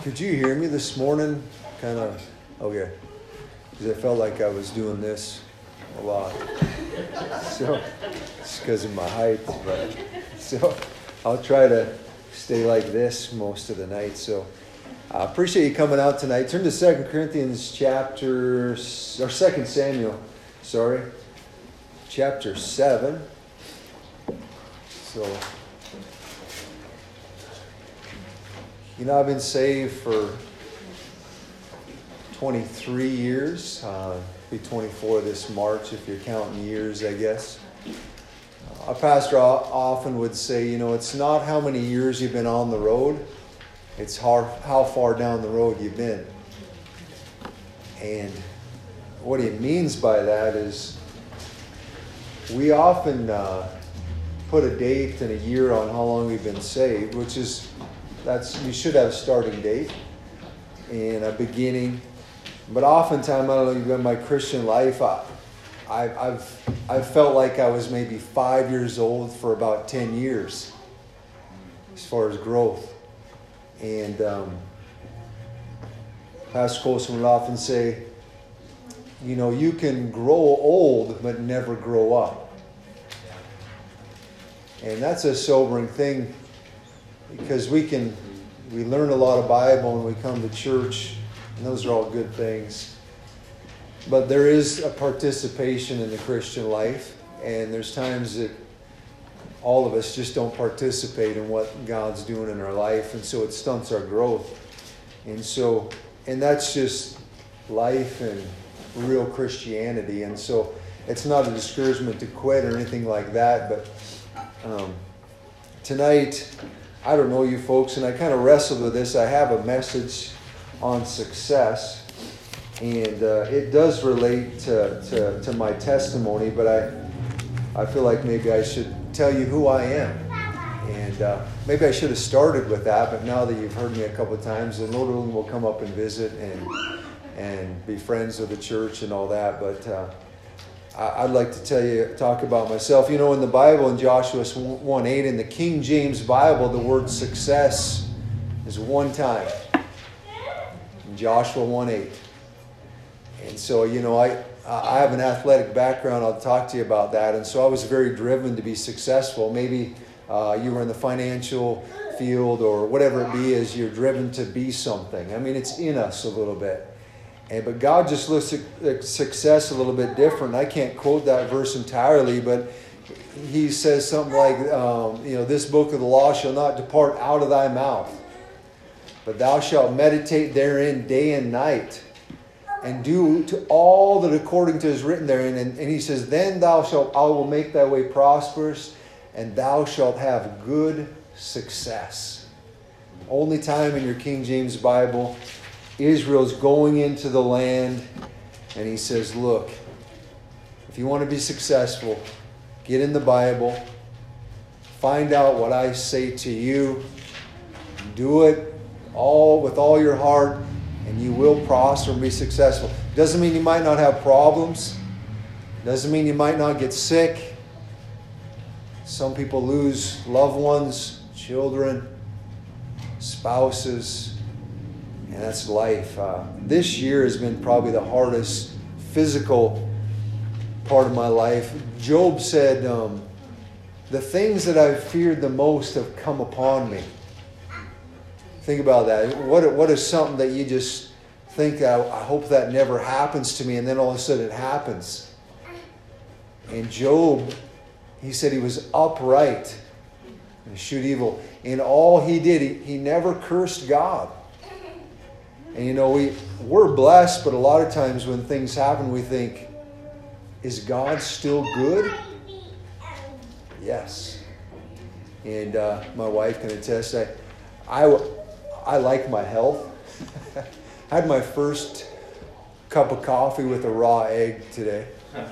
Could you hear me this morning? Kind of, okay. Because I felt like I was doing this a lot. So, it's because of my height. But, so, I'll try to stay like this most of the night. So, I appreciate you coming out tonight. Turn to 2 Corinthians chapter, or 2 Samuel, chapter 7. So, you know, I've been saved for 23 years. Be 24 this March if you're counting years, I guess. Our pastor often would say, you know, it's not how many years you've been on the road, it's how far down the road you've been. And what he means by that is we often put a date and a year on how long we've been saved, which is you should have a starting date and a beginning. But oftentimes, I don't know, in my Christian life, I've felt like I was maybe 5 years old for about 10 years as far as growth. And Pastor Colson would often say, you know, you can grow old but never grow up. And that's a sobering thing, because we learn a lot of Bible and we come to church, and those are all good things. But there is a participation in the Christian life, and there's times that all of us just don't participate in what God's doing in our life, and so it stunts our growth. And that's just life and real Christianity. And so it's not a discouragement to quit or anything like that, but tonight, I don't know you folks, and I kind of wrestled with this. I have a message on success, and it does relate to my testimony, but I feel like maybe I should tell you who I am. And maybe I should have started with that, but now that you've heard me a couple of times, the Lord willing will come up and visit and be friends with the church and all that. But I'd like to talk about myself. You know, in the Bible, in Joshua 1:8, in the King James Bible, the word success is one time. In Joshua 1:8. And so, you know, I have an athletic background. I'll talk to you about that. And so I was very driven to be successful. Maybe you were in the financial field or whatever it be, is you're driven to be something. I mean, it's in us a little bit. But God just looks at success a little bit different. I can't quote that verse entirely, but he says something like, you know, this book of the law shall not depart out of thy mouth, but thou shalt meditate therein day and night, and do to all that according to is written therein. And he says, then I will make thy way prosperous, and thou shalt have good success. Only time in your King James Bible, Israel's going into the land, and he says, look, if you want to be successful, get in the Bible, find out what I say to you, do it with all your heart, and you will prosper and be successful. Doesn't mean you might not have problems. Doesn't mean you might not get sick. Some people lose loved ones, children, spouses. And that's life. This year has been probably the hardest physical part of my life. Job said, the things that I've feared the most have come upon me. Think about that. What is something that you just think, I hope that never happens to me, and then all of a sudden it happens. And Job, he said he was upright and eschewed evil. In all he did, he never cursed God. And you know, we're blessed, but a lot of times when things happen, we think, is God still good? Yes. And my wife can attest, I like my health. I had my first cup of coffee with a raw egg today.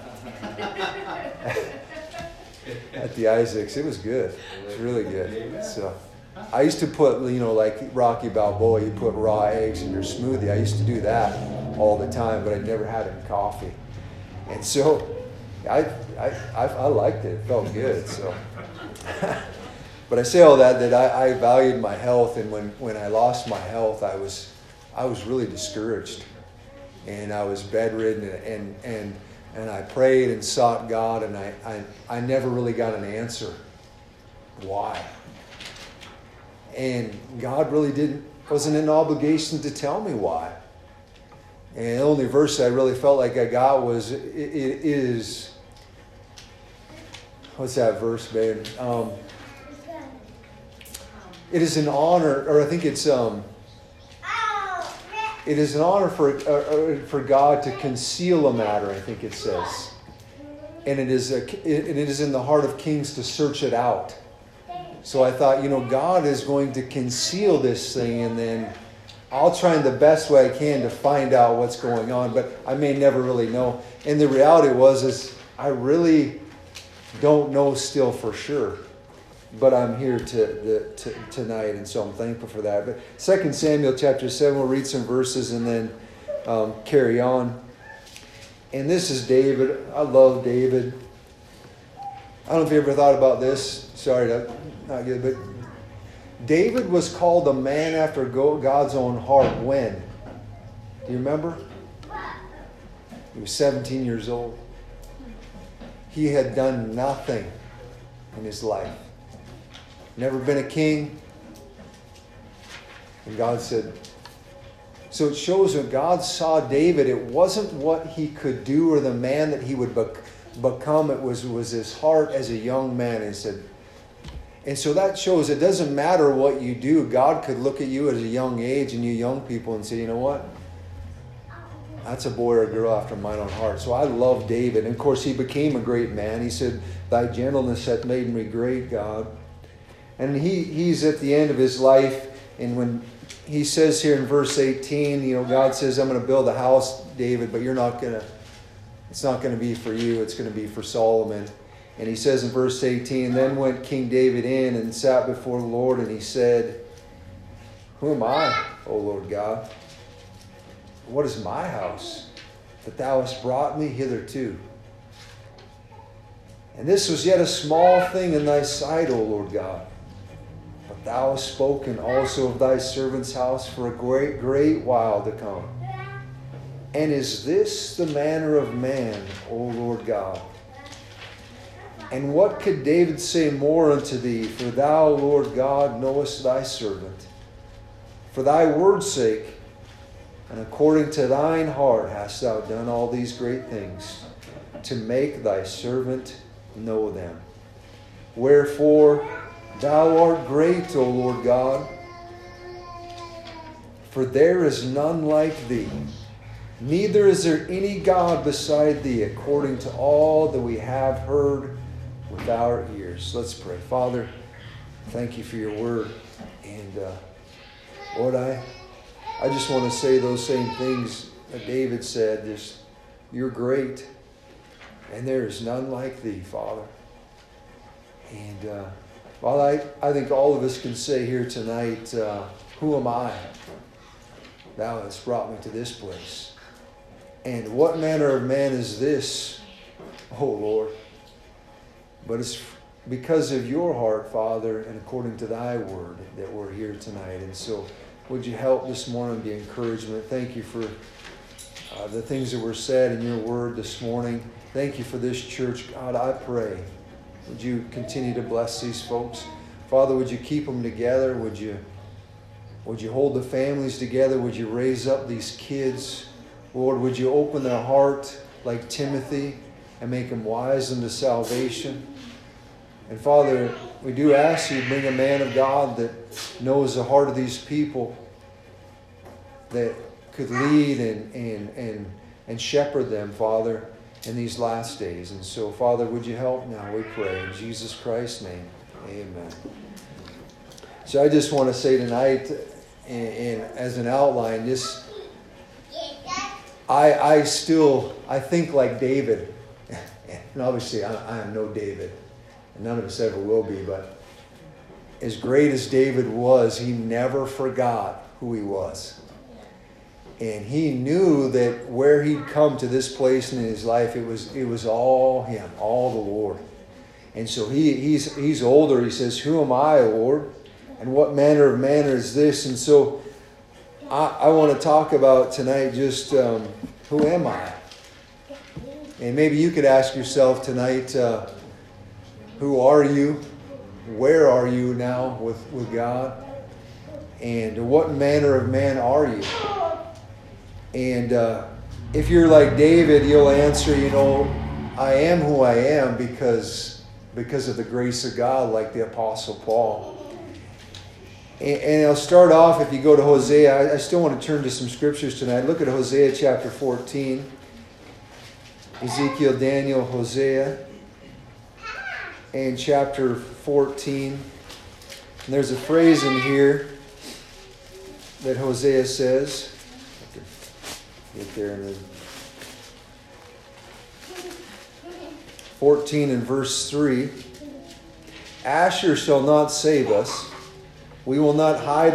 At the Isaacs. It was good. It was really good. So I used to put, you know, like Rocky Balboa, you put raw eggs in your smoothie. I used to do that all the time, but I never had it in coffee. And so I liked it. It felt good. So But I say all that I valued my health, and when I lost my health, I was really discouraged, and I was bedridden, and I prayed and sought God, and I never really got an answer. Why? And God really wasn't in obligation to tell me why. And the only verse I really felt like I got was, it is, what's that verse, babe? It is an honor, or I think it's, it is an honor for God to conceal a matter, I think it says. And it is in the heart of kings to search it out. So I thought, God is going to conceal this thing, and then I'll try in the best way I can to find out what's going on, but I may never really know. And the reality is I really don't know still for sure. But I'm here tonight, and so I'm thankful for that. But 2 Samuel chapter 7, we'll read some verses and then carry on. And this is David. I love David. I don't know if you ever thought about this. Sorry, not good. But David was called a man after God's own heart when? Do you remember? He was 17 years old. He had done nothing in his life. Never been a king. And God said, so it shows when God saw David, it wasn't what he could do or the man that he would become. It was his heart as a young man. And said, and so that shows it doesn't matter what you do. God could look at you at a young age and you young people and say, you know what? That's a boy or a girl after mine own heart. So I love David. And of course, he became a great man. He said, thy gentleness hath made me great, God. And he's at the end of his life, and when he says here in verse 18, God says, I'm going to build a house, David, but it's not going to be for you, it's going to be for Solomon. And he says in verse 18, then went King David in and sat before the Lord, and he said, who am I, O Lord God? What is my house, that thou hast brought me hitherto? And this was yet a small thing in thy sight, O Lord God. But thou hast spoken also of thy servant's house for a great, great while to come. And is this the manner of man, O Lord God? And what could David say more unto thee? For thou, Lord God, knowest thy servant. For thy word's sake, and according to thine heart hast thou done all these great things, to make thy servant know them. Wherefore, thou art great, O Lord God, for there is none like thee, neither is there any God beside thee, according to all that we have heard with our ears. Let's pray. Father, thank you for your word. And Lord, I just want to say those same things that David said. Just, you're great, and there is none like thee, Father. And Father, I think all of us can say here tonight, who am I? Thou hast brought me to this place. And what manner of man is this, O Lord? But it's because of your heart, Father, and according to thy word that we're here tonight. And so would you help this morning, be encouragement. Thank you for the things that were said in your word this morning. Thank you for this church. God, I pray, would you continue to bless these folks? Father, would you keep them together? Would you hold the families together? Would you raise up these kids? Lord, would you open their heart like Timothy and make them wise unto salvation? And Father, we do ask you to bring a man of God that knows the heart of these people, that could lead and shepherd them, Father, in these last days. And so, Father, would you help now, we pray. In Jesus Christ's name, amen. So I just want to say tonight, as an outline, I think like David. And obviously, I am no David. And none of us ever will be. But as great as David was, he never forgot who he was. And he knew that where he'd come to this place in his life, it was all him, all the Lord. And so he's older. He says, "Who am I, Lord? And what manner of man is this?" And so I want to talk about tonight just who am I? And maybe you could ask yourself tonight, who are you? Where are you now with God? And what manner of man are you? And if you're like David, you'll answer, I am who I am because of the grace of God, like the Apostle Paul. And I'll start off, if you go to Hosea, I still want to turn to some scriptures tonight. Look at Hosea chapter 14. Ezekiel, Daniel, Hosea. And chapter 14. And there's a phrase in here that Hosea says. Get there in 14 and verse 3. Asher shall not save us. We will not ride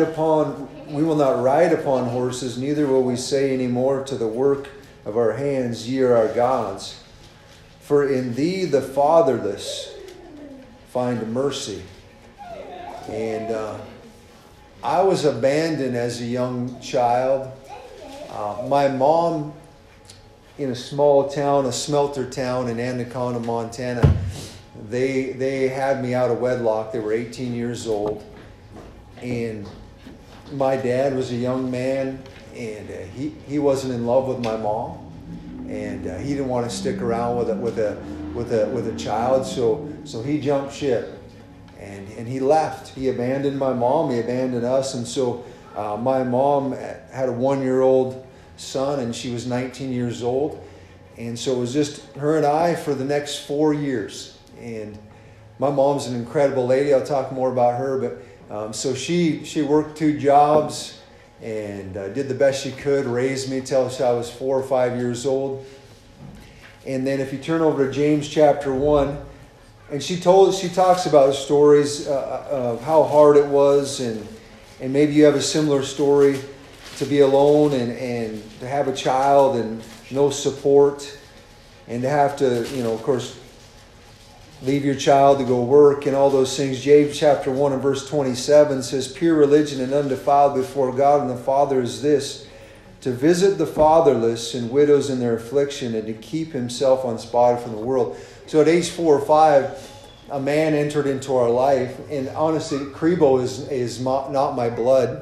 upon horses, neither will we say any more to the work of our hands, ye are our gods. For in thee the fatherless find mercy. And I was abandoned as a young child. My mom, in a small town, a smelter town in Anaconda, Montana, they had me out of wedlock. They were 18 years old. And my dad was a young man, and he wasn't in love with my mom, and he didn't want to stick around with a child, so he jumped ship, and he left. He abandoned my mom. He abandoned us, and so my mom had a 1-year-old son, and she was 19 years old, and so it was just her and I for the next 4 years. And my mom's an incredible lady. I'll talk more about her, but. So she worked 2 jobs and did the best she could, raised me till I was 4 or 5 years old. And then if you turn over to James chapter 1, and she talks about stories of how hard it was, and maybe you have a similar story, to be alone and to have a child and no support, and to have to, of course, leave your child to go work and all those things. James chapter 1 and verse 27 says, "Pure religion and undefiled before God and the Father is this, to visit the fatherless and widows in their affliction, and to keep himself unspotted from the world." So at age 4 or 5, a man entered into our life. And honestly, Crebo is not my blood.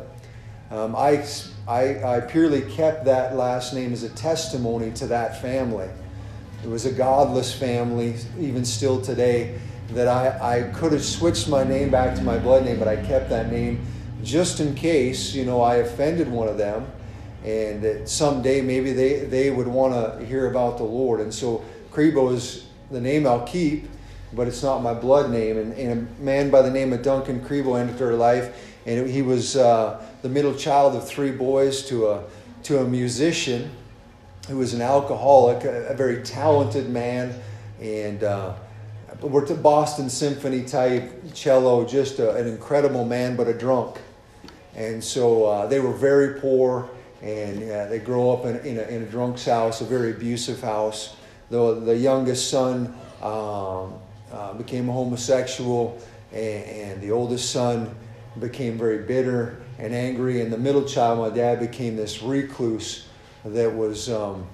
I purely kept that last name as a testimony to that family. It was a godless family, even still today, that I could have switched my name back to my blood name, but I kept that name just in case, I offended one of them, and that someday maybe they would want to hear about the Lord. And so Crebo is the name I'll keep, but it's not my blood name. And a man by the name of Duncan Crebo entered our life, and he was the middle child of 3 boys to a musician who was an alcoholic, a very talented man, and worked at Boston Symphony type cello, just an incredible man, but a drunk. And so they were very poor, and they grew up in a drunk's house, a very abusive house. The youngest son became a homosexual, and the oldest son became very bitter and angry, and the middle child, my dad, became this recluse that was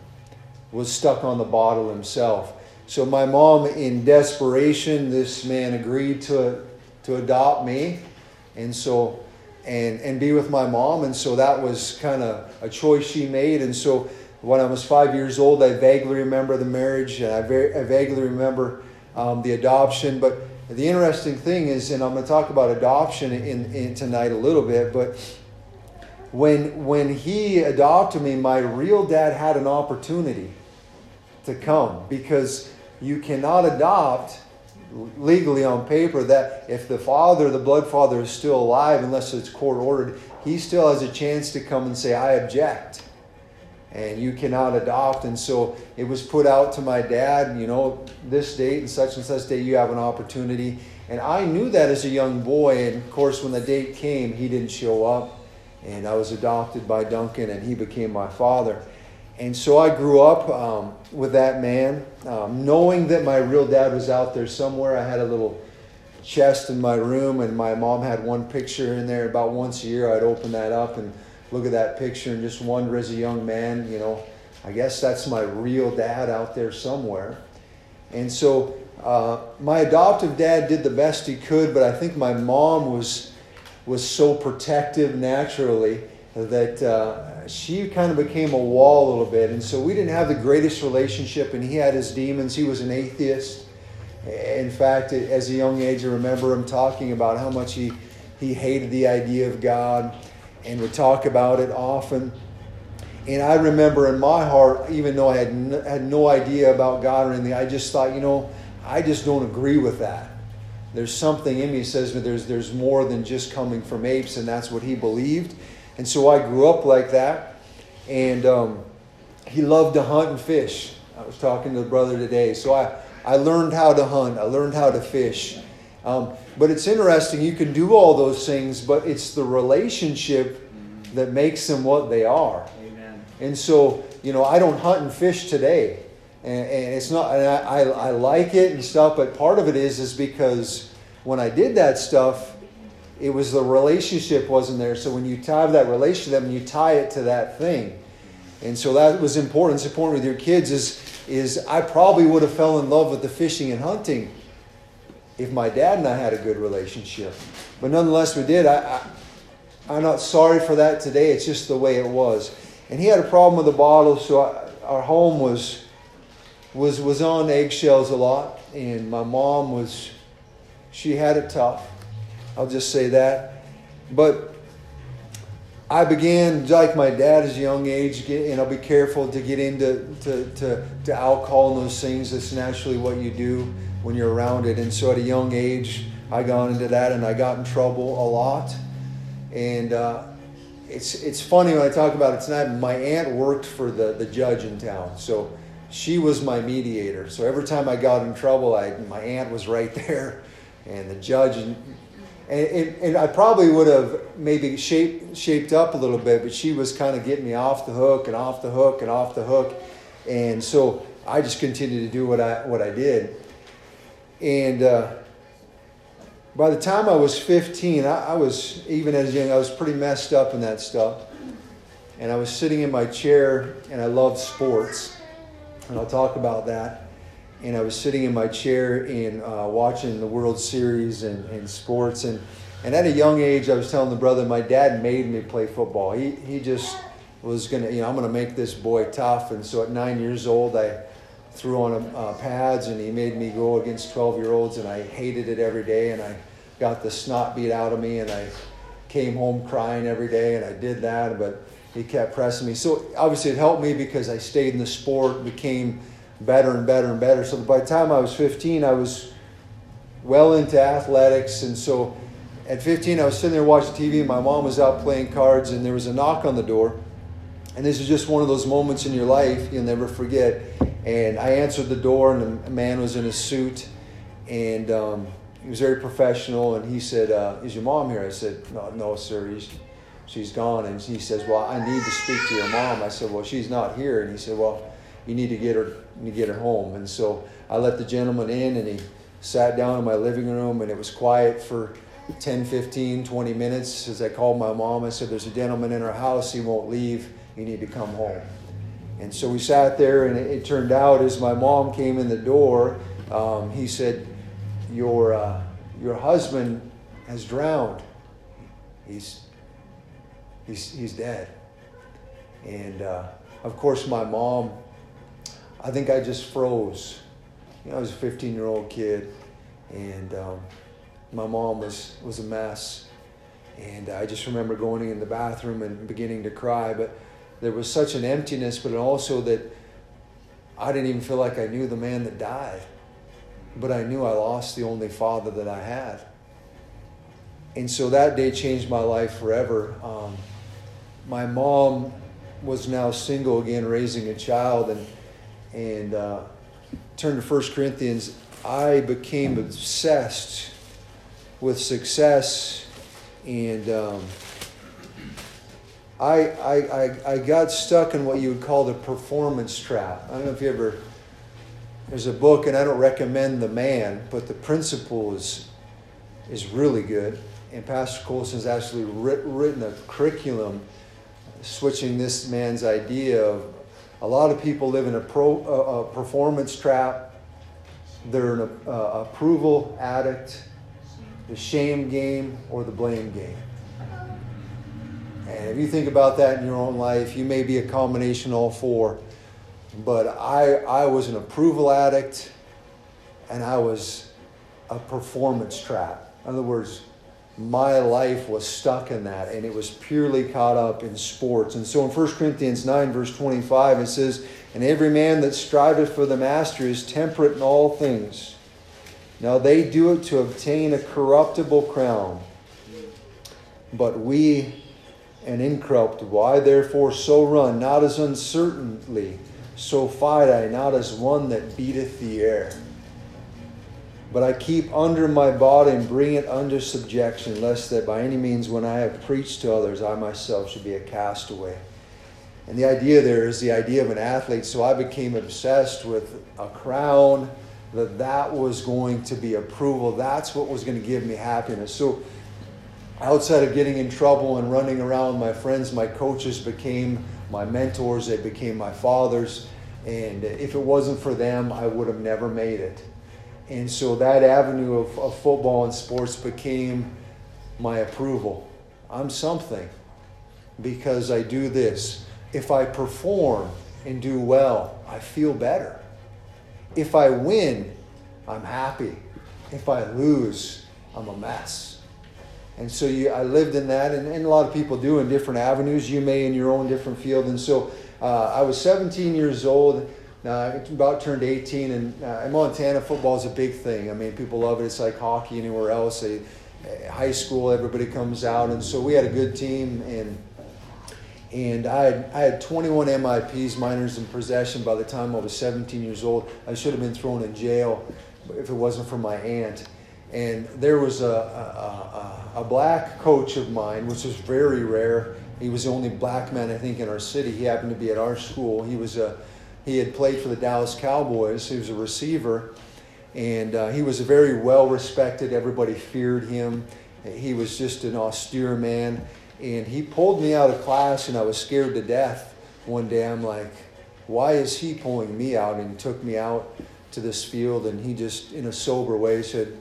stuck on the bottle himself. So my mom, in desperation, this man agreed to adopt me, and so and be with my mom. And so that was kind of a choice she made. And so when I was 5 years old, I vaguely remember the marriage, and I vaguely remember the adoption. But the interesting thing is, and I'm going to talk about adoption in tonight a little bit, but when he adopted me, my real dad had an opportunity to come, because you cannot adopt legally on paper that if the blood father is still alive, unless it's court ordered, he still has a chance to come and say, "I object," and you cannot adopt. And so it was put out to my dad, this date and such date, you have an opportunity. And I knew that as a young boy, and of course when the date came, he didn't show up. And I was adopted by Duncan, and he became my father. And so I grew up with that man, knowing that my real dad was out there somewhere. I had a little chest in my room, and my mom had one picture in there. About once a year I'd open that up and look at that picture and just wonder as a young man, I guess that's my real dad out there somewhere. And so my adoptive dad did the best he could, but I think my mom was so protective naturally that she kind of became a wall a little bit. And so we didn't have the greatest relationship, and he had his demons. He was an atheist. In fact, as a young age, I remember him talking about how much he hated the idea of God and would talk about it often. And I remember in my heart, even though I had no idea about God or anything, I just thought, I just don't agree with that. There's something in me that says there's more than just coming from apes, and that's what he believed. And so I grew up like that. And he loved to hunt and fish. I was talking to the brother today. So I learned how to hunt. I learned how to fish. But it's interesting. You can do all those things, but it's the relationship that makes them what they are. Amen. And so, I don't hunt and fish today. And it's not, and I like it and stuff, but part of it is because when I did that stuff, it was the relationship wasn't there. So when you tie that relationship and you tie it to that thing. And so that was important. It's important with your kids is I probably would have fell in love with the fishing and hunting if my dad and I had a good relationship. But nonetheless, we did. I'm not sorry for that today. It's just the way it was. And he had a problem with the bottle, so our home was on eggshells a lot. And my mom she had it tough. I'll just say that. But I began, like my dad at a young age, and I'll be careful to get into to alcohol and those things. That's naturally what you do when you're around it. And so at a young age, I got into that, and I got in trouble a lot. And it's funny when I talk about it tonight. My aunt worked for the judge in town, so she was my mediator. So every time I got in trouble, my aunt was right there, and the judge. And I probably would have maybe shaped up a little bit, but she was kind of getting me off the hook and off the hook and off the hook. And so I just continued to do what I did. And by the time I was 15, I was, even as young, I was pretty messed up in that stuff. And I was sitting in my chair, and I loved sports. And I'll talk about that. And I was sitting in my chair and watching the World Series and sports. And at a young age, I was telling the brother, my dad made me play football. He just was going to, I'm going to make this boy tough. And so at 9 years old, I threw on pads, and he made me go against 12-year-olds. And I hated it every day. And I got the snot beat out of me. And I came home crying every day. And I did that. But he kept pressing me. So obviously it helped me because I stayed in the sport, became better and better and better. So by the time I was 15, I was well into athletics. And so at 15, I was sitting there watching TV, and my mom was out playing cards, and there was a knock on the door. And this is just one of those moments in your life you'll never forget. And I answered the door, and a man was in a suit, and he was very professional. And he said, "Is your mom here?" I said, "No, sir. She's gone." And he says, "Well, I need to speak to your mom." I said, "Well, she's not here." And he said, "Well, you need to get her home." And so I let the gentleman in, and he sat down in my living room, and it was quiet for 10, 15, 20 minutes. As I called my mom, I said, "There's a gentleman in our house. He won't leave. You need to come home." And so we sat there, and it turned out as my mom came in the door, he said, your husband has drowned. He's dead." And of course my mom, I think I just froze. I was a 15-year-old kid, and my mom was a mess. And I just remember going in the bathroom and beginning to cry. But there was such an emptiness, but also that I didn't even feel like I knew the man that died. But I knew I lost the only father that I had. And so that day changed my life forever. My mom was now single again, raising a child, and turned to 1 Corinthians. I became obsessed with success, and I got stuck in what you would call the performance trap. I don't know if you ever, there's a book, and I don't recommend The Man, but the principle is really good. And Pastor Colson's actually written a curriculum switching this man's idea of a lot of people live in a performance trap. They're an approval addict, the shame game, or the blame game. And if you think about that in your own life, you may be a combination of all four. But I was an approval addict, and I was a performance trap. In other words, my life was stuck in that, and it was purely caught up in sports. And so in 1 Corinthians 9, verse 25, it says, "And every man that striveth for the master is temperate in all things. Now they do it to obtain a corruptible crown, but we an incorruptible. I therefore so run, not as uncertainly, so fight I, not as one that beateth the air. But I keep under my body and bring it under subjection, lest that by any means when I have preached to others, I myself should be a castaway." And the idea there is the idea of an athlete. So I became obsessed with a crown, that was going to be approval. That's what was going to give me happiness. So outside of getting in trouble and running around, my friends, my coaches became my mentors. They became my fathers. And if it wasn't for them, I would have never made it. And so that avenue of football and sports became my approval. I'm something because I do this. If I perform and do well, I feel better. If I win, I'm happy. If I lose, I'm a mess. And so I lived in that, and a lot of people do in different avenues. You may in your own different field. And so I was 17 years old. About turned 18, and in Montana, football is a big thing. I mean, people love it. It's like hockey anywhere else. High school, everybody comes out, and so we had a good team. And I had 21 MIPs, minors in possession, by the time I was 17 years old. I should have been thrown in jail if it wasn't for my aunt. And there was a black coach of mine, which was very rare. He was the only black man, I think, in our city. He happened to be at our school. He had played for the Dallas Cowboys. He was a receiver, and he was a very well-respected. Everybody feared him. He was just an austere man, and he pulled me out of class, and I was scared to death. One day, I'm like, why is he pulling me out? And he took me out to this field, and he just, in a sober way, said,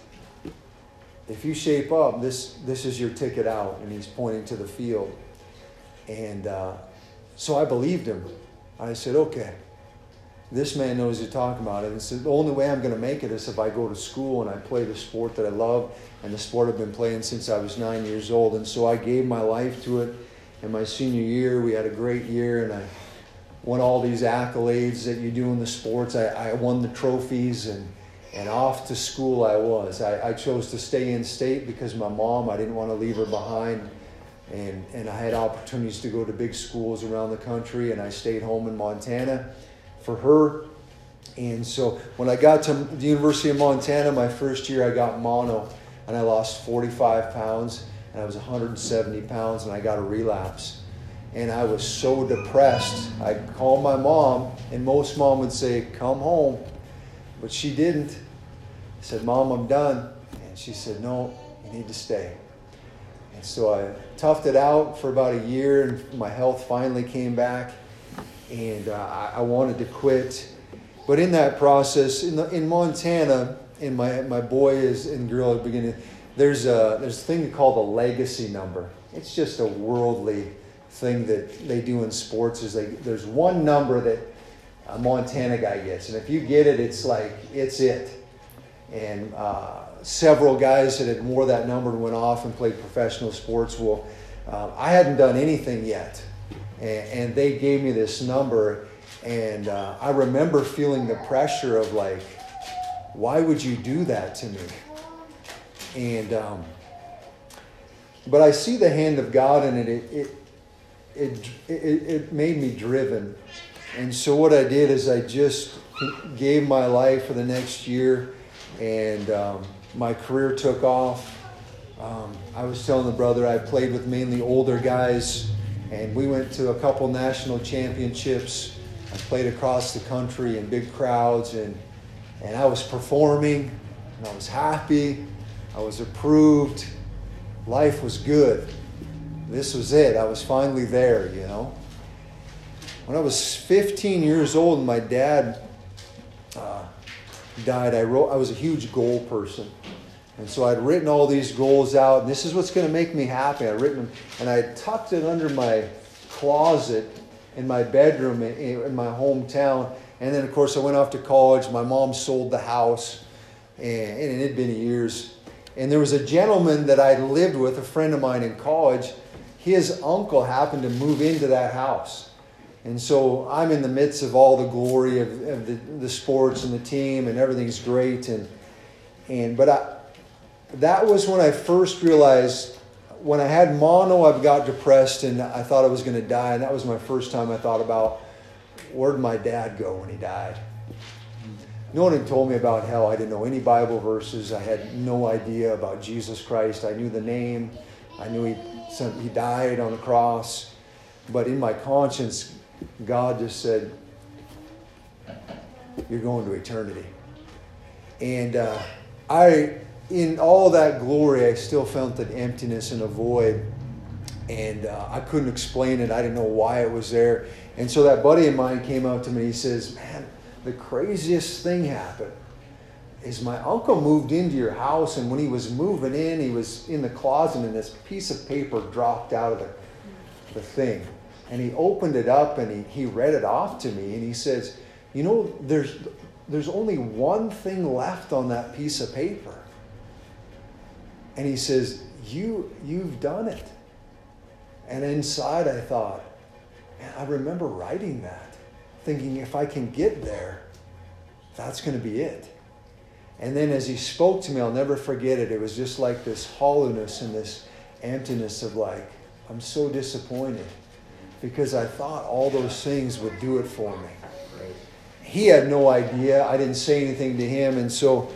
"If you shape up, this is your ticket out," and he's pointing to the field. And so I believed him. I said, okay, this man knows what he's talking about. And it's the only way I'm going to make it is if I go to school and I play the sport that I love, and the sport I've been playing since I was 9 years old. And so I gave my life to it. In my senior year, we had a great year, and I won all these accolades that you do in the sports. I won the trophies, and off to school I was. I chose to stay in state because my mom, I didn't want to leave her behind. And I had opportunities to go to big schools around the country, and I stayed home in Montana for her. And so when I got to the University of Montana, my first year, I got mono, and I lost 45 pounds, and I was 170 pounds, and I got a relapse. And I was so depressed. I called my mom, and most mom would say, "Come home." But she didn't. I said, "Mom, I'm done." And she said, "No, you need to stay." And so I toughed it out for about a year, and my health finally came back, and I wanted to quit. But in that process, in Montana, and my boys and girl are beginning, there's a thing called a legacy number. It's just a worldly thing that they do in sports. There's one number that a Montana guy gets, and if you get it, it's like it's it. And several guys that had wore that number and went off and played professional sports. Well, I hadn't done anything yet, and they gave me this number, and I remember feeling the pressure of like, why would you do that to me? And but I see the hand of God in it. It made me driven. And so what I did is I just gave my life for the next year, and my career took off. I was telling the brother I played with mainly older guys, And we went to a couple national championships. I played across the country in big crowds, and I was performing, and I was happy. I was approved. Life was good. This was it. I was finally there, you know. When I was 15 years old and my dad died, I was a huge goal person. And so I'd written all these goals out, and this is what's going to make me happy. I'd written them, and I tucked it under my closet in my bedroom in my hometown. And then, of course, I went off to college. My mom sold the house, and it had been years. And there was a gentleman that I lived with, a friend of mine in college. His uncle happened to move into that house. And so I'm in the midst of all the glory of the sports and the team, and everything's great. But that was when I first realized, when I had mono, I got depressed and I thought I was going to die. And that was my first time I thought about, where'd my dad go when he died? No one had told me about hell. I didn't know any Bible verses. I had no idea about Jesus Christ. I knew the name. I knew he died on the cross. But in my conscience, God just said, you're going to eternity. And in all that glory, I still felt an emptiness and a void. And I couldn't explain it. I didn't know why it was there. And so that buddy of mine came out to me. He says, man, the craziest thing happened is my uncle moved into your house, and when he was moving in, he was in the closet, and this piece of paper dropped out of the thing. And he opened it up, and he read it off to me, and he says, you know, there's only one thing left on that piece of paper. And he says, you've done it. And inside I thought, man, I remember writing that, thinking if I can get there, that's going to be it. And then as he spoke to me, I'll never forget it. It was just like this hollowness and this emptiness of like, I'm so disappointed because I thought all those things would do it for me. Right. He had no idea. I didn't say anything to him. And so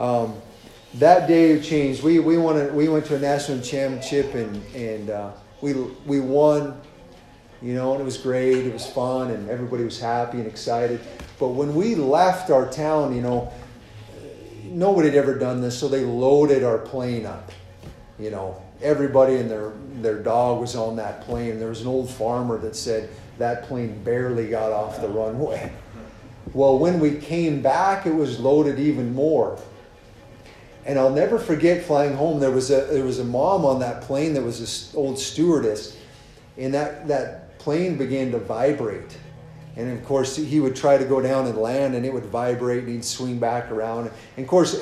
that day changed. We went to a national championship and we won, you know, and it was great. It was fun and everybody was happy and excited. But when we left our town, you know, nobody had ever done this, so they loaded our plane up. You know, everybody and their dog was on that plane. There was an old farmer that said that plane barely got off the runway. Well, when we came back, it was loaded even more. And I'll never forget flying home. There was a mom on that plane that was this old stewardess, and that plane began to vibrate. And of course, he would try to go down and land, and it would vibrate, and he'd swing back around. And of course,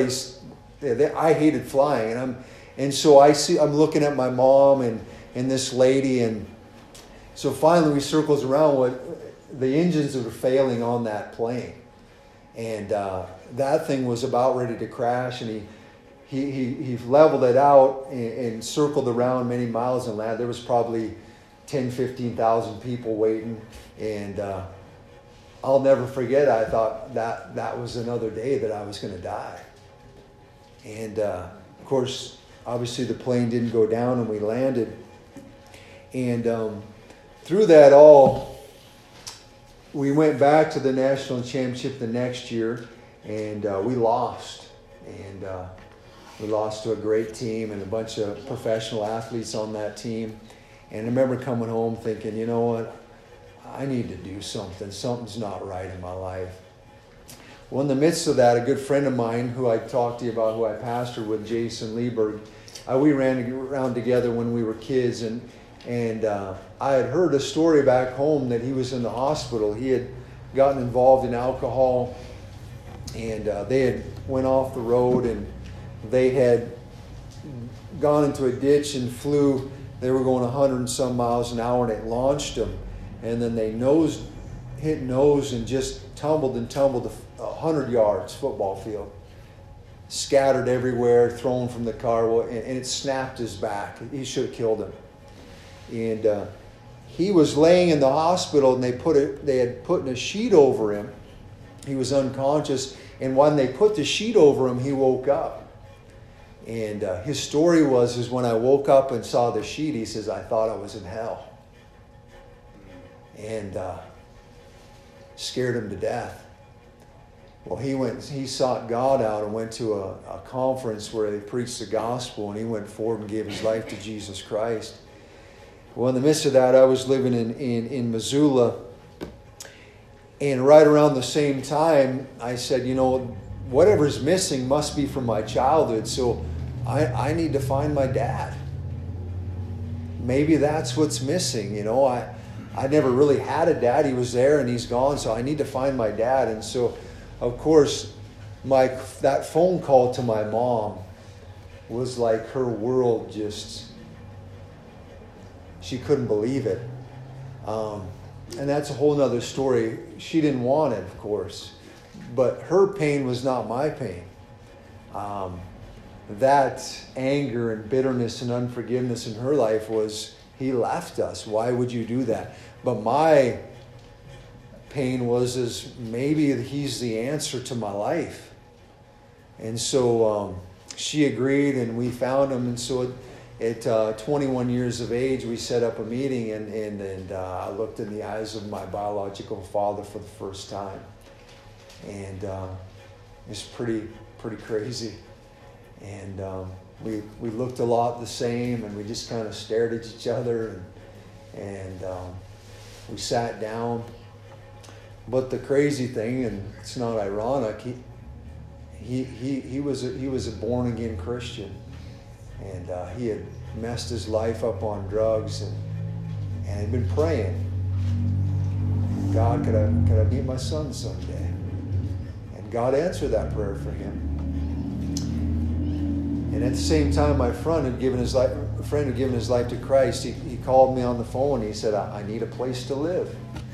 I hated flying, and so I'm looking at my mom and this lady, and so finally we circles around what the engines were failing on that plane, and that thing was about ready to crash, and he leveled it out and circled around many miles and landed. There was probably 10,000, 15,000 people waiting. And I'll never forget, I thought that was another day that I was going to die. And of course, obviously the plane didn't go down and we landed. And through that all, we went back to the national championship the next year, and we lost. And we lost to a great team and a bunch of professional athletes on that team. And I remember coming home thinking, you know what? I need to do something. Something's not right in my life. Well, in the midst of that, a good friend of mine who I talked to you about, who I pastored with, Jason Lieberg, we ran around together when we were kids, and I had heard a story back home that he was in the hospital. He had gotten involved in alcohol, and they had went off the road, and they had gone into a ditch and flew. They were going 100 and some miles an hour, and it launched them. And then they hit nose and just tumbled 100 yards, football field. Scattered everywhere, thrown from the car, and it snapped his back. He should have killed him. And he was laying in the hospital, and they had put a sheet over him. He was unconscious, and when they put the sheet over him, he woke up. And his story was when I woke up and saw the sheet, he says, I thought I was in hell. and scared him to death. Well, he sought God out and went to a conference where they preached the gospel, and he went forward and gave his life to Jesus Christ. Well, in the midst of that, I was living in Missoula, and right around the same time, I said, whatever's missing must be from my childhood, so I need to find my dad. Maybe that's what's missing, I never really had a dad. He was there and he's gone, so I need to find my dad. And so, of course, that phone call to my mom was like her world she couldn't believe it. And that's a whole nother story. She didn't want it, of course. But her pain was not my pain. That anger and bitterness and unforgiveness in her life was, he left us. Why would you do that? But my pain was maybe he's the answer to my life. And so she agreed, and we found him. And so at 21 years of age, we set up a meeting, and I looked in the eyes of my biological father for the first time. And it's pretty crazy. And we looked a lot the same, and we just kind of stared at each other, and we sat down. But the crazy thing, and it's not ironic, he was a born again Christian, and he had messed his life up on drugs, and had been praying, God, could I meet my son someday? And God answered that prayer for him. And at the same time, my friend had given his life to Christ. He called me on the phone. He said, I need a place to live.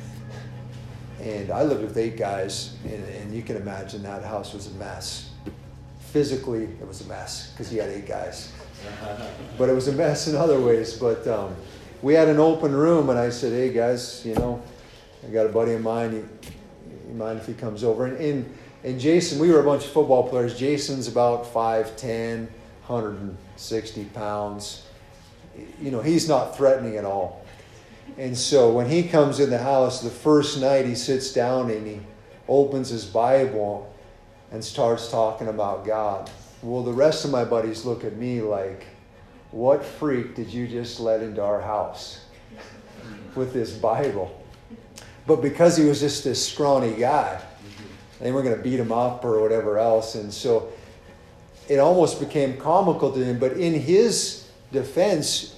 And I lived with 8 guys, and you can imagine that house was a mess. Physically, it was a mess because he had 8 guys. But it was a mess in other ways. But we had an open room, and I said, hey, guys, I got a buddy of mine. You mind if he comes over? And Jason, we were a bunch of football players. Jason's about 5'10", 160 pounds. He's not threatening at all. And so when he comes in the house, the first night he sits down and he opens his Bible and starts talking about God. Well, the rest of my buddies look at me like, what freak did you just let into our house with this Bible? But because he was just this scrawny guy, they were going to beat him up or whatever else. And so it almost became comical to him. But in his defense,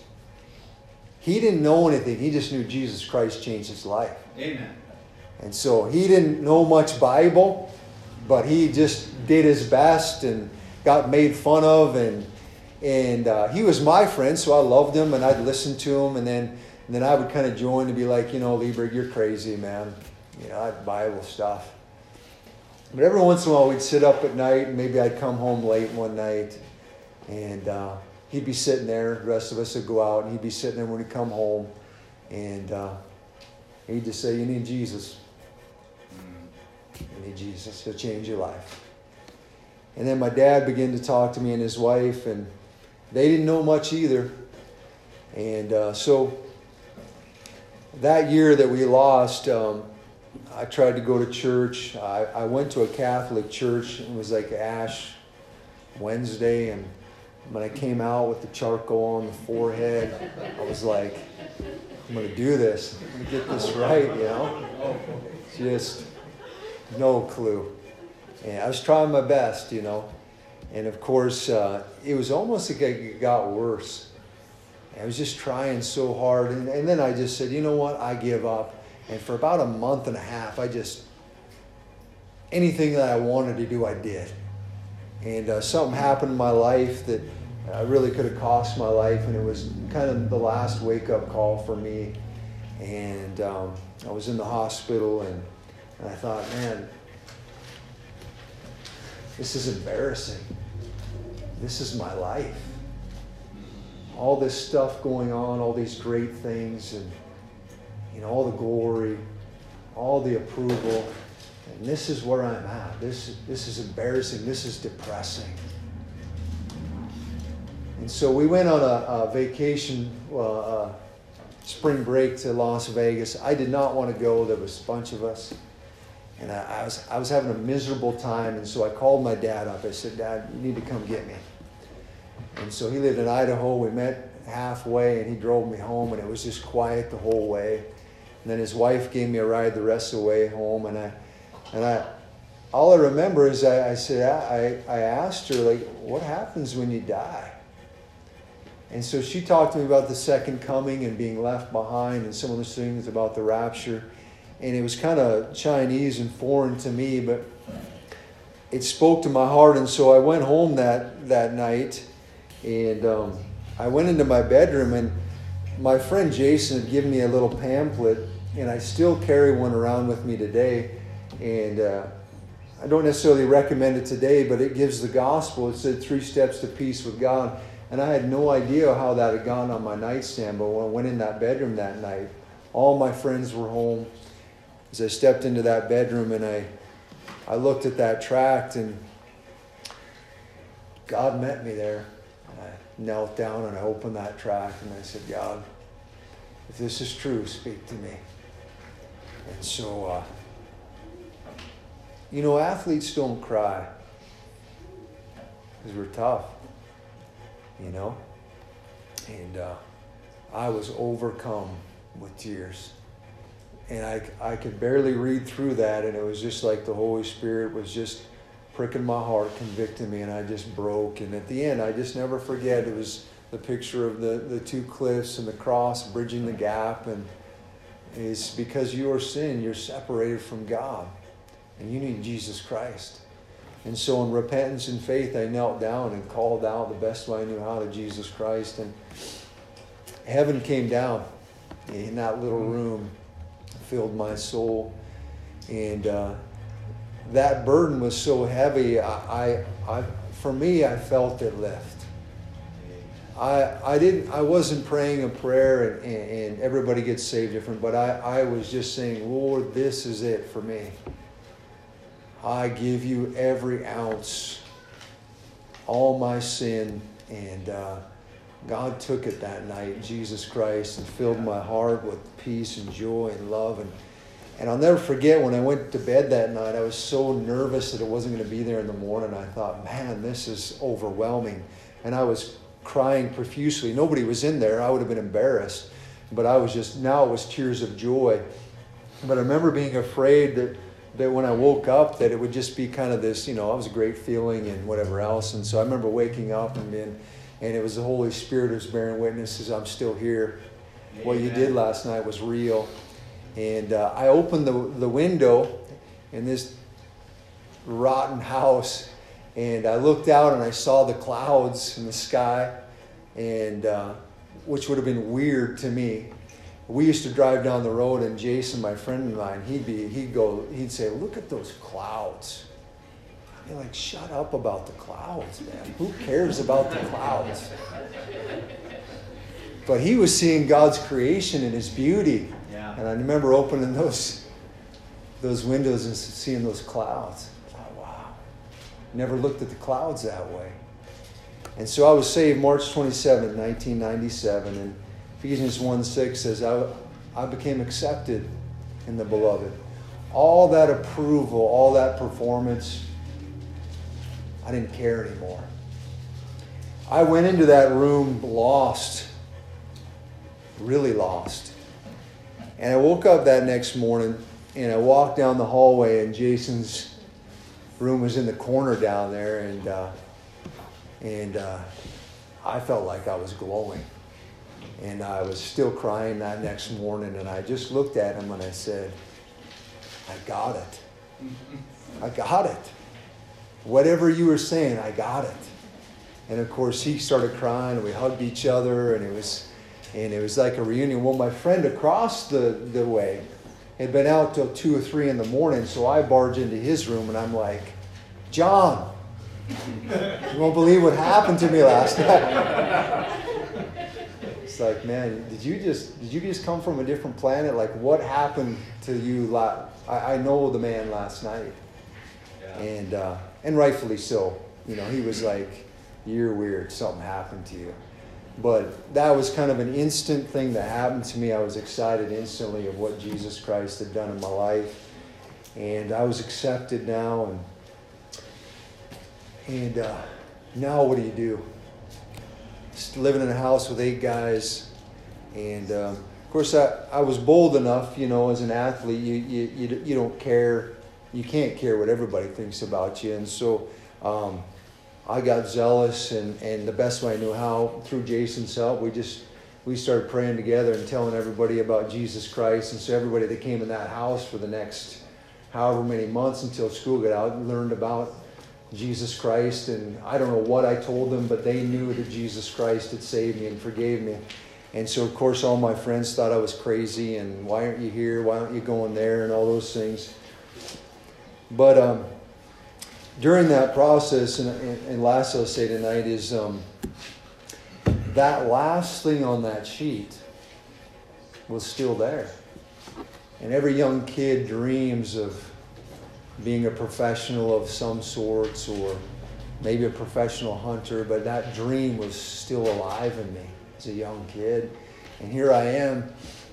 he didn't know anything. He just knew Jesus Christ changed his life. Amen. And so he didn't know much Bible, but he just did his best and got made fun of. And he was my friend, so I loved him, and I'd listen to him. And then I would kind of join to be like, Lieberg, you're crazy, man. That Bible stuff. But every once in a while, we'd sit up at night, and maybe I'd come home late one night, and he'd be sitting there. The rest of us would go out, and he'd be sitting there when he'd come home, and he'd just say, you need Jesus. You need Jesus. He'll change your life. And then my dad began to talk to me and his wife, and they didn't know much either. And so that year that we lost, I tried to go to church. I went to a Catholic church. It was like Ash Wednesday, and when I came out with the charcoal on the forehead, I was like, I'm going to do this. I'm going to get this right, Just no clue. And I was trying my best, And of course, it was almost like it got worse. I was just trying so hard. And then I just said, you know what? I give up. And for about a month and a half, anything that I wanted to do, I did. And something happened in my life that really could have cost my life. And it was kind of the last wake-up call for me. And I was in the hospital, and I thought, man, this is embarrassing. This is my life. All this stuff going on, all these great things, and all the glory, all the approval, and this is where I'm at. This is embarrassing. This is depressing. And so we went on a vacation spring break to Las Vegas. I did not want to go. There was a bunch of us. And I was having a miserable time, and so I called my dad up. I said, Dad, you need to come get me. And so he lived in Idaho. We met halfway, and he drove me home, and it was just quiet the whole way. And then his wife gave me a ride the rest of the way home, and all I remember is I asked her, like, what happens when you die? And so she talked to me about the second coming and being left behind and some of those things about the rapture. And it was kind of Chinese and foreign to me, but it spoke to my heart. And so I went home that night, and I went into my bedroom, and my friend Jason had given me a little pamphlet, and I still carry one around with me today. And I don't necessarily recommend it today, but it gives the gospel. It said 3 steps to peace with God. And I had no idea how that had gone on my nightstand, but when I went in that bedroom that night, all my friends were home. As I stepped into that bedroom, and I looked at that tract, and God met me there. And I knelt down and I opened that tract, and I said, God, if this is true, speak to me. And so, athletes don't cry because we're tough, And I was overcome with tears. And I could barely read through that, and it was just like the Holy Spirit was just pricking my heart, convicting me, and I just broke. And at the end, I just never forget, it was the picture of the 2 cliffs and the cross bridging the gap. And it's because your sin, you're separated from God, and you need Jesus Christ. And so in repentance and faith, I knelt down and called out the best way I knew how to Jesus Christ. And heaven came down in that little room, filled my soul, and that burden was so heavy. For me, I felt it lift. I wasn't praying a prayer and everybody gets saved different, but I was just saying, Lord, this is it for me. I give you every ounce, all my sin, and God took it that night, Jesus Christ, and filled my heart with peace and joy and love. And I'll never forget when I went to bed that night, I was so nervous that it wasn't going to be there in the morning. I thought, man, this is overwhelming. And I was crying profusely. Nobody was in there. I would have been embarrassed. But now it was tears of joy. But I remember being afraid that when I woke up, that it would just be kind of this, it was a great feeling and whatever else. And so I remember waking up and it was the Holy Spirit who was bearing witnesses, I'm still here. Amen. What you did last night was real. And I opened the window in this rotten house, and I looked out and I saw the clouds in the sky, and which would have been weird to me. We used to drive down the road, and Jason, my friend of mine, he'd say, look at those clouds. I'd be like, shut up about the clouds, man. Who cares about the clouds? But he was seeing God's creation and his beauty. Yeah. And I remember opening those windows and seeing those clouds. I thought, wow. Never looked at the clouds that way. And so I was saved March 27, 1997, and Ephesians 1:6 says, I became accepted in the beloved. All that approval, all that performance, I didn't care anymore. I went into that room lost, really lost. And I woke up that next morning, and I walked down the hallway, and Jason's room was in the corner down there, and I felt like I was glowing. And I was still crying that next morning, and I just looked at him and I said, I got it. I got it. Whatever you were saying, I got it. And of course, he started crying, and we hugged each other, and it was like a reunion. Well, my friend across the way had been out till 2 or 3 in the morning, so I barge into his room, and I'm like, John, you won't believe what happened to me last night. It's like, man, did you just come from a different planet? Like, what happened to you? I know the man last night, and rightfully so. He was like, you're weird. Something happened to you. But that was kind of an instant thing that happened to me. I was excited instantly of what Jesus Christ had done in my life. And I was accepted now. And now what do? Just living in a house with 8 guys. And of course, I was bold enough, as an athlete, you don't care. You can't care what everybody thinks about you. And so I got zealous, and the best way I knew how, through Jason's help, we started praying together and telling everybody about Jesus Christ. And so everybody that came in that house for the next however many months until school got out learned about Jesus Christ. And I don't know what I told them, but they knew that Jesus Christ had saved me and forgave me. And so, of course, all my friends thought I was crazy, and why aren't you here? Why aren't you going there? And all those things. But during that process, and last I'll say tonight is that last thing on that sheet was still there. And every young kid dreams of being a professional of some sorts, or maybe a professional hunter, but that dream was still alive in me as a young kid. And here I am.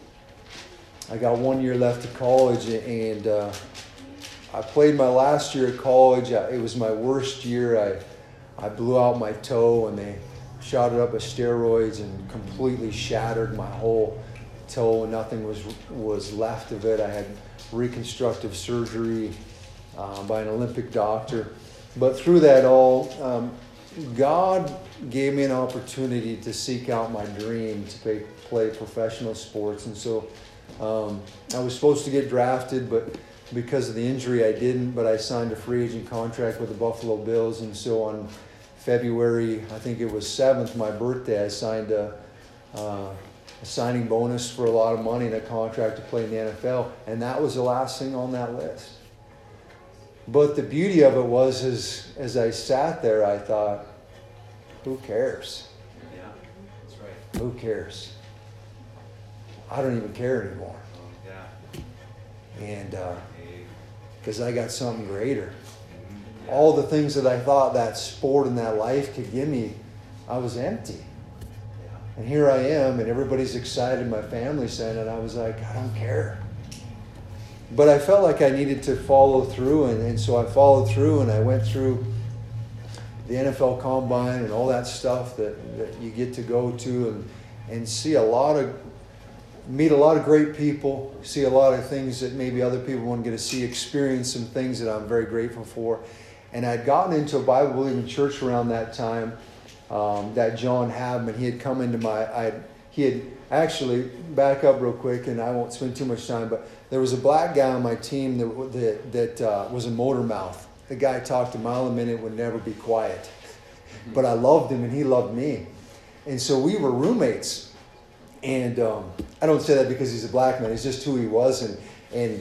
I got 1 year left of college, and I played my last year at college. It was my worst year. I blew out my toe, and they shot it up with steroids and completely shattered my whole toe. Nothing was left of it. I had reconstructive surgery by an Olympic doctor. But through that all, God gave me an opportunity to seek out my dream to play professional sports. And so I was supposed to get drafted, but because of the injury I didn't. But I signed a free agent contract with the Buffalo Bills. And so on February, I think it was 7th, my birthday, I signed a signing bonus for a lot of money and a contract to play in the NFL. And that was the last thing on that list. But the beauty of it was, as I sat there, I thought, who cares? Yeah, that's right. Who cares? I don't even care anymore. Yeah. And because I got something greater. Yeah. All the things that I thought that sport and that life could give me, I was empty. Yeah. And here I am, and everybody's excited. My family's saying it. I was like, I don't care. But I felt like I needed to follow through, and so I followed through, and I went through the NFL Combine and all that stuff that you get to go to and meet a lot of great people, see a lot of things that maybe other people won't get to see, experience some things that I'm very grateful for. And I'd gotten into a Bible-believing church around that time, that John Habman, he had come into he had actually, back up real quick, and I won't spend too much time, but there was a black guy on my team that was a motor mouth. The guy talked a mile a minute, would never be quiet. But I loved him, and he loved me. And so we were roommates. And I don't say that because he's a black man. It's just who he was. And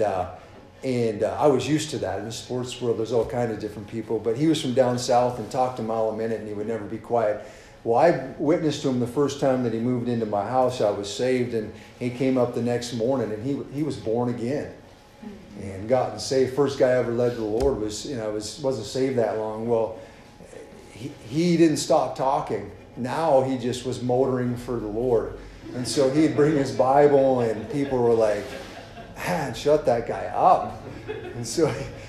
I was used to that. In the sports world, there's all kinds of different people. But he was from down south and talked a mile a minute, and he would never be quiet. Well, I witnessed to him the first time that he moved into my house. I was saved, and he came up the next morning, and he was born again and gotten saved. First guy I ever led to the Lord wasn't saved that long. Well, he didn't stop talking. Now he just was motoring for the Lord. And so he'd bring his Bible, and people were like, man, shut that guy up. And so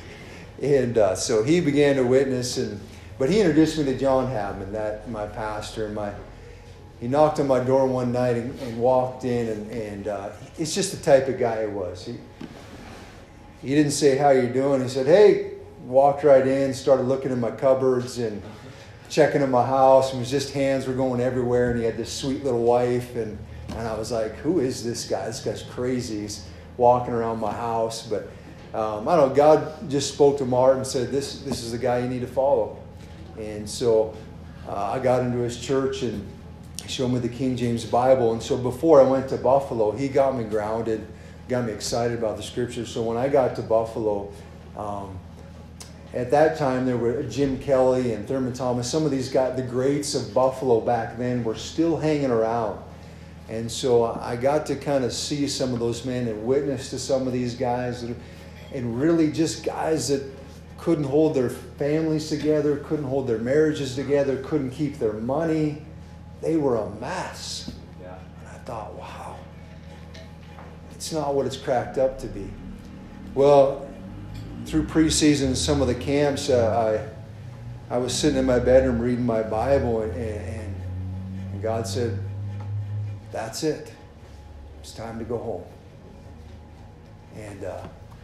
he began to witness, but he introduced me to John Habman, my pastor. He knocked on my door one night and walked in, and it's just the type of guy he was. He didn't say, how you doing? He said, hey, walked right in, started looking in my cupboards and checking in my house, and his hands were going everywhere, and he had this sweet little wife, and I was like, who is this guy? This guy's crazy. He's walking around my house. But I don't know, God just spoke to Martin and said, this is the guy you need to follow. And so I got into his church and showed me the King James Bible. And so before I went to Buffalo, he got me grounded, got me excited about the scriptures. So when I got to Buffalo, at that time there were Jim Kelly and Thurman Thomas. Some of these guys, the greats of Buffalo back then, were still hanging around. And so I got to kind of see some of those men and witness to some of these guys, and really just guys that couldn't hold their families together, couldn't hold their marriages together, couldn't keep their money. they were a mess. Yeah. And I thought, wow, it's not what it's cracked up to be. Well, through preseason, some of the camps, I was sitting in my bedroom reading my Bible, and God said, that's it. It's time to go home. And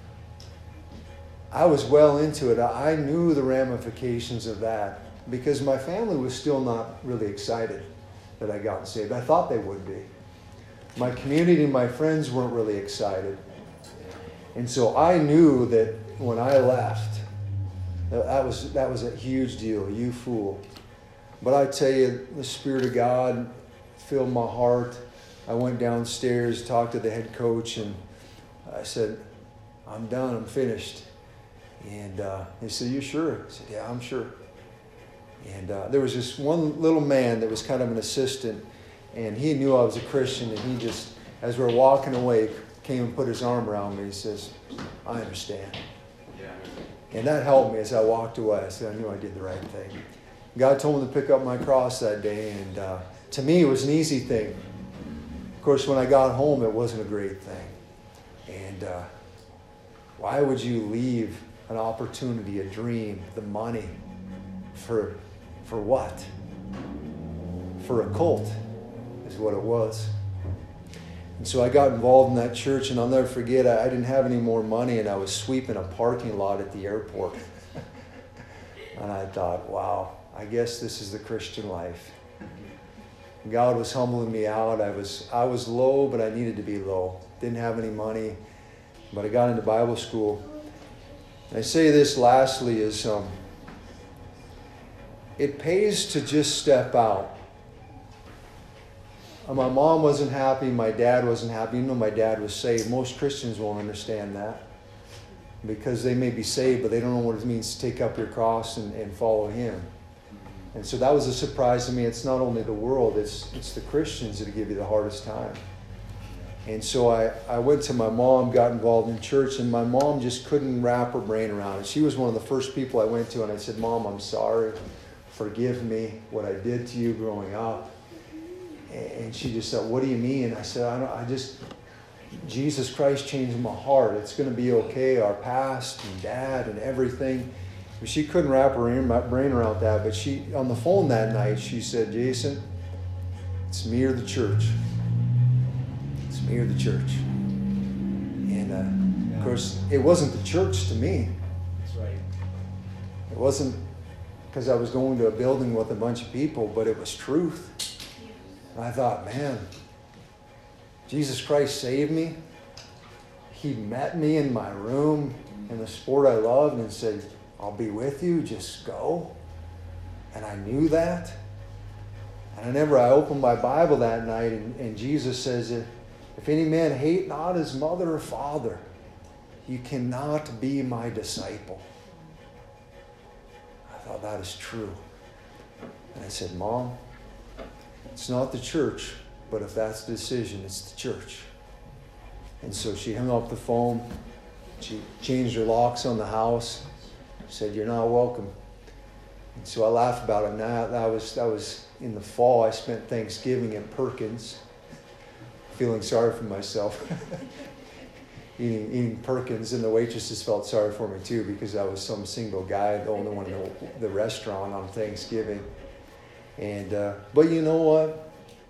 I was well into it. I knew the ramifications of that because my family was still not really excited that I got saved. I thought they would be. My community and my friends weren't really excited. And so I knew that when I left, that was a huge deal. You fool. But I tell you, the Spirit of God filled my heart. I went downstairs, talked to the head coach, and I said, I'm done, I'm finished. And he said, you sure? I said, yeah, I'm sure. And there was this one little man that was kind of an assistant, and he knew I was a Christian, and he just, as we were walking away, came and put his arm around me. He says, I understand. Yeah. And that helped me as I walked away. I said, I knew I did the right thing. God told me to pick up my cross that day, and to me, it was an easy thing. Of course, when I got home, it wasn't a great thing. And why would you leave an opportunity, a dream, the money, for what? For a cult is what it was. And so I got involved in that church, and I'll never forget, I didn't have any more money, and I was sweeping a parking lot at the airport. And I thought, wow, I guess this is the Christian life. God was humbling me out. I was low, but I needed to be low. Didn't have any money, but I got into Bible school. And I say this lastly is, it pays to just step out. My mom wasn't happy. My dad wasn't happy. Even though my dad was saved, most Christians won't understand that because they may be saved, but they don't know what it means to take up your cross and follow Him. And so that was a surprise to me. It's not only the world, it's the Christians that give you the hardest time. And so I went to my mom, got involved in church, and my mom just couldn't wrap her brain around it. She was one of the first people I went to, and I said, Mom, I'm sorry. Forgive me what I did to you growing up. And she just said, what do you mean? I said, Jesus Christ changed my heart. It's going to be okay. Our past and dad and everything. She couldn't wrap her brain around that. But she, on the phone that night, she said, Jason, it's me or the church. It's me or the church. And of course, it wasn't the church to me. That's right. It wasn't because I was going to a building with a bunch of people, but it was truth. And I thought, man, Jesus Christ saved me. He met me in my room in the sport I loved and said, I'll be with you, just go. And I knew that. And I opened my Bible that night, and Jesus says, if any man hate not his mother or father, you cannot be my disciple. I thought, that is true. And I said, Mom, it's not the church, but if that's the decision, it's the church. And so she hung up the phone. She changed her locks on the house. Said, you're not welcome. And so I laughed about it. Now that was in the fall. I spent Thanksgiving at Perkins, feeling sorry for myself. eating Perkins, and the waitresses felt sorry for me too because I was some single guy, the only one in the restaurant on Thanksgiving. And but you know what?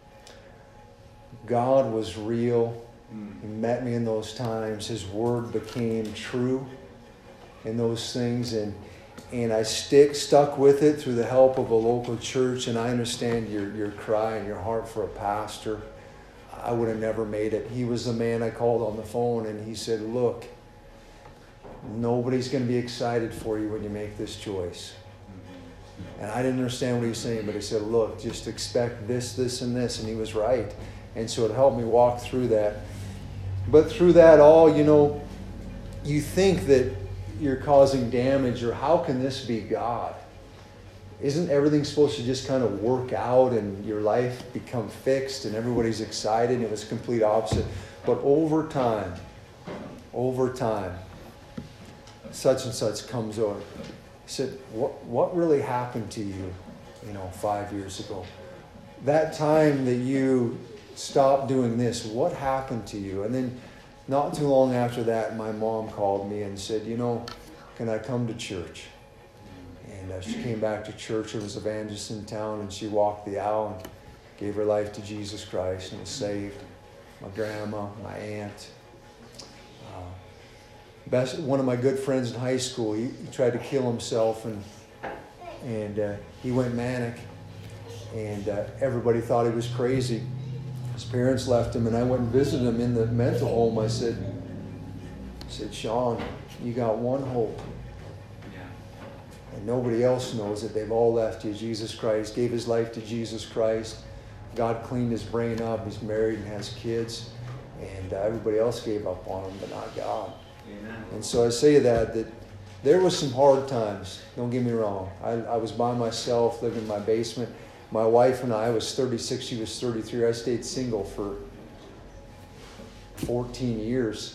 God was real. He met me in those times. His word became true in those things, and I stuck with it through the help of a local church. And I understand your cry and your heart for a pastor. I would have never made it. He was the man I called on the phone, and he said, look, nobody's going to be excited for you when you make this choice. And I didn't understand what he was saying, but he said, look, just expect this, this, and this. And he was right. And so it helped me walk through that. But through that all, you think that you're causing damage, or how can this be God? Isn't everything supposed to just kind of work out and your life become fixed and everybody's excited? And it was the complete opposite. But over time, such and such comes over. He said, what really happened to you, 5 years ago? that time that you stopped doing this, what happened to you? And then not too long after that, my mom called me and said, can I come to church? And she came back to church. There was evangelist in town, and she walked the aisle and gave her life to Jesus Christ and was saved. My grandma, my aunt. One of my good friends in high school, he tried to kill himself, and he went manic. And everybody thought he was crazy. His parents left him, and I went and visited him in the mental home. I said, Sean, you got one hope. And nobody else knows it. They've all left you. Jesus Christ gave his life to Jesus Christ. God cleaned his brain up. He's married and has kids. And everybody else gave up on him, but not God. Amen. And so I say that there was some hard times. Don't get me wrong. I was by myself, living in my basement. My wife and I was 36. She was 33. I stayed single for 14 years.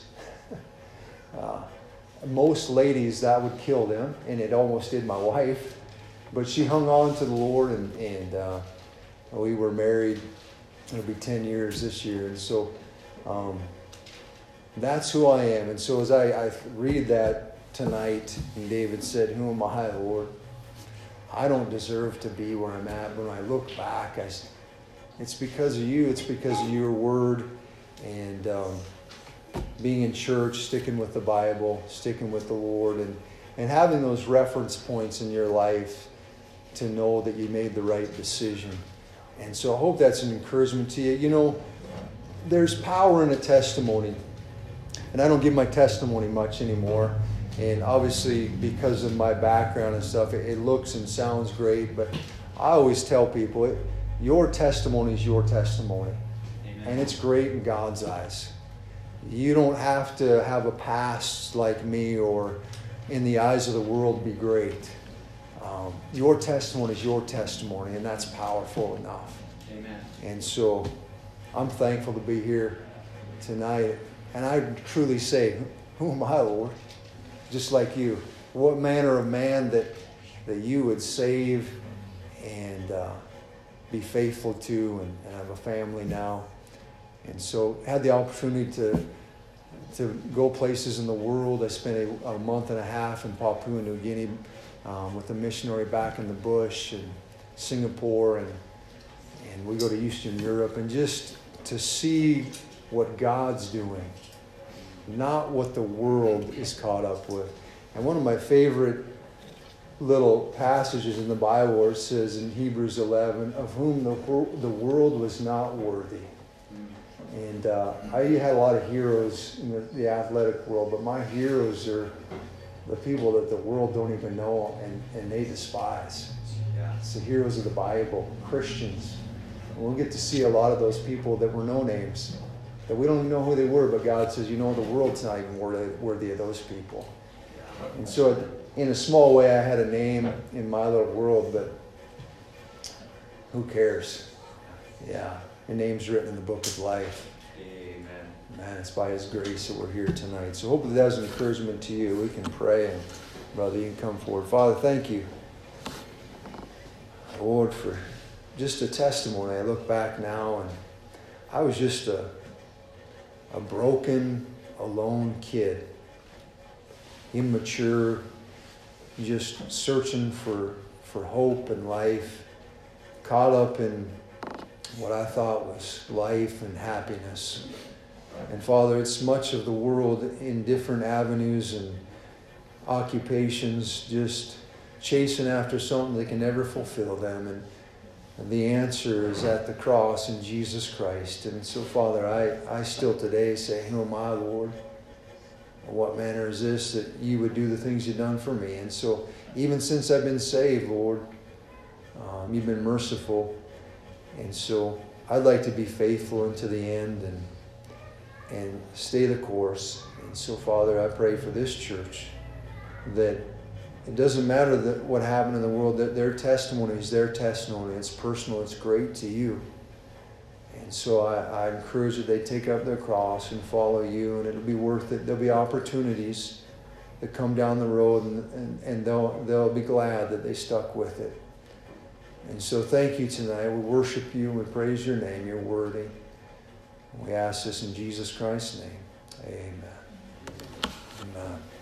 Most ladies, that would kill them, and it almost did my wife. But she hung on to the Lord, and we were married. It'll be 10 years this year. And so that's who I am. And so as I read that tonight, and David said, who am I, Lord? I don't deserve to be where I'm at. When I look back, it's because of you. It's because of your word. And being in church, sticking with the Bible, sticking with the Lord, and having those reference points in your life to know that you made the right decision. And so I hope that's an encouragement to you. There's power in a testimony. And I don't give my testimony much anymore. And obviously, because of my background and stuff, it looks and sounds great. But I always tell people, your testimony is your testimony. Amen. And it's great in God's eyes. You don't have to have a past like me or in the eyes of the world be great. Your testimony is your testimony, and that's powerful enough. Amen. And so I'm thankful to be here tonight. And I truly say, who am I, Lord? Just like you. What manner of man that you would save and be faithful to, and have a family now. And so had the opportunity to go places in the world. I spent a month and a half in Papua New Guinea with a missionary back in the bush, and Singapore, and we go to Eastern Europe, and just to see what God's doing, not what the world is caught up with. And one of my favorite little passages in the Bible where it says in Hebrews 11, of whom the world was not worthy. And I had a lot of heroes in the athletic world, but my heroes are the people that the world don't even know and they despise. Yeah. It's the heroes of the Bible, Christians. And we'll get to see a lot of those people that were no names, that we don't even know who they were, but God says, the world's not even worthy of those people. And so in a small way, I had a name in my little world, but who cares? Yeah. Your name's written in the book of life. Amen. Man, it's by his grace that we're here tonight. So hopefully that was an encouragement to you. We can pray, and brother, you can come forward. Father, thank you, Lord, for just a testimony. I look back now, and I was just a broken, alone kid, immature, just searching for hope and life, caught up in what I thought was life and happiness. And Father, it's much of the world in different avenues and occupations, just chasing after something that can never fulfill them. And the answer is at the cross in Jesus Christ. And so, Father, I still today say, who am I, Lord? What manner is this that you would do the things you've done for me? And so, even since I've been saved, Lord, you've been merciful. And so I'd like to be faithful unto the end and stay the course. And so, Father, I pray for this church that it doesn't matter what happened in the world, that their testimony is their testimony. It's personal. It's great to you. And so I encourage that they take up their cross and follow you, and it'll be worth it. There'll be opportunities that come down the road, and they'll be glad that they stuck with it. And so thank you tonight. We worship you and we praise your name. You're worthy. We ask this in Jesus Christ's name. Amen. Amen.